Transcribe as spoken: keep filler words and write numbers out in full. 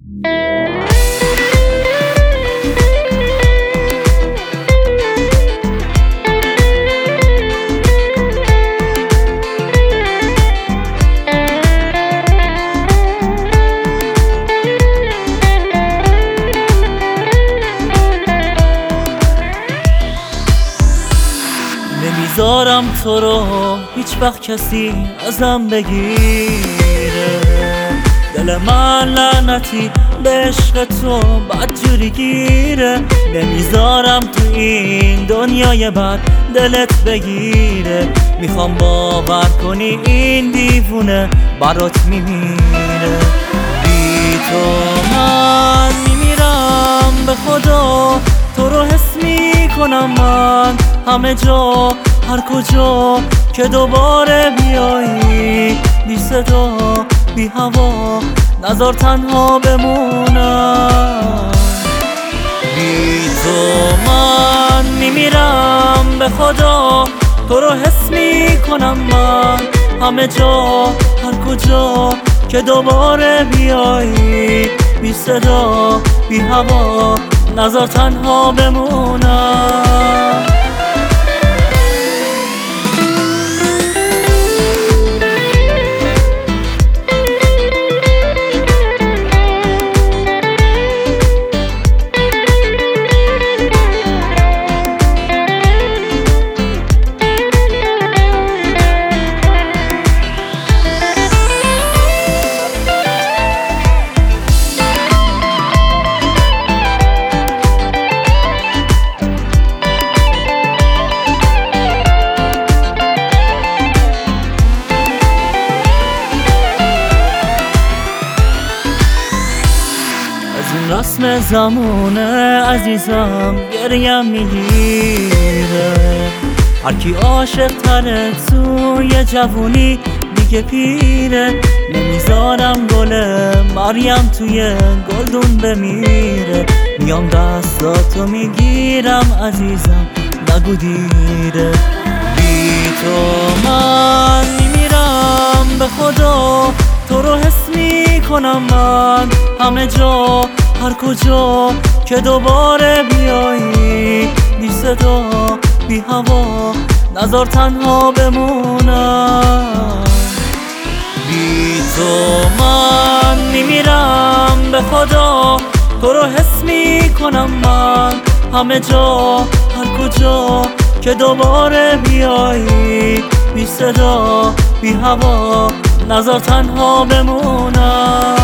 نمیذارم تو رو هیچ وقت کسی ازم بگیره، دل من لعنتی به عشق تو بدجوری گیره. نمیذارم تو این دنیای بد دلت بگیره، میخوام باور کنی این دیوونه برات میمیره. بی تو من میمیرم به خدا، تو رو حس میکنم من همه جا هر کجا که دوباره بیایی، بی صدا بی هوا نذار تنها بمونم. بی تو من میمیرم به خدا، تو رو حس میکنم من همه جا هر کجا که دوباره بیایی، بی صدا بی هوا نذار تنها بمونم. رسم زمونه عزیزم گریم میگیره، هر کی عاشق تره توی جوونی دیگه پیره. نمیذارم گل مریم توی گلدون بمیره، میام دستاتو میگیرم عزیزم نگو دیره. بی تو من میمیرم به خدا، تو رو حس میکنم من همه جا هر کجا که دوباره بیایی، بی صدا بی هوا نذار تنها بمونم. بی تو من میمیرم به خدا، تو رو حس میکنم من همه جا هر کجا که دوباره بیایی، بی صدا بی هوا نذار تنها بمونم.